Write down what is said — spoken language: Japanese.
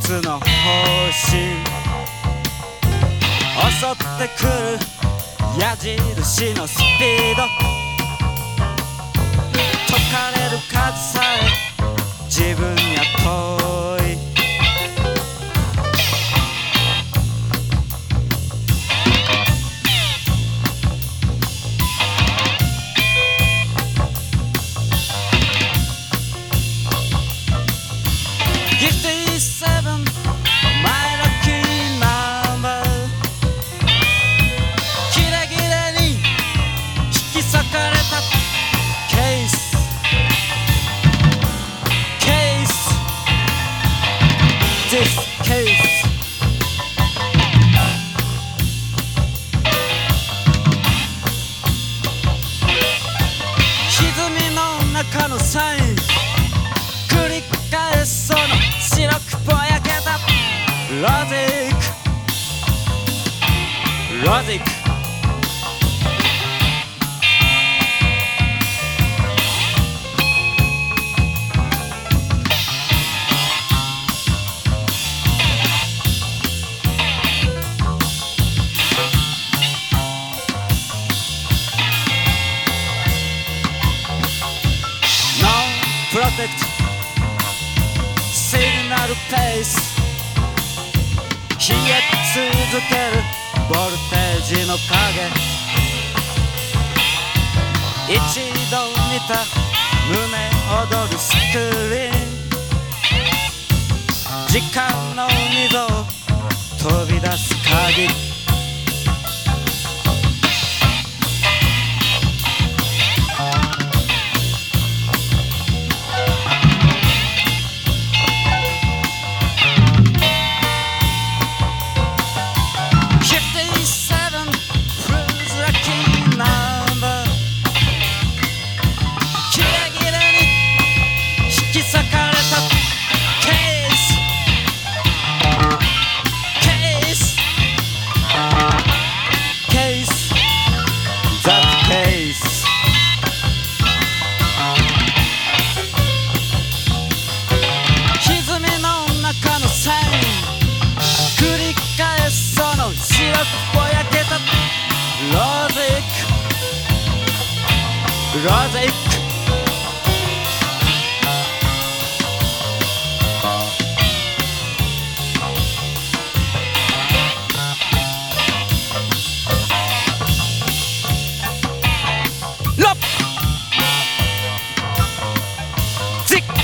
つの方針襲ってくる矢印のスピード解かれる数さえ自分には遠い57 My lucky number キラキラに引き裂かれたケースThis case 歪みの中のサイン繰り返すその白くぼやけたロジックプロテクトシグナルペース冷え続けるボルテージの影一度見た胸躍るスクリーン時間の溝を飛び出す鍵ぼやけたロジックロッジック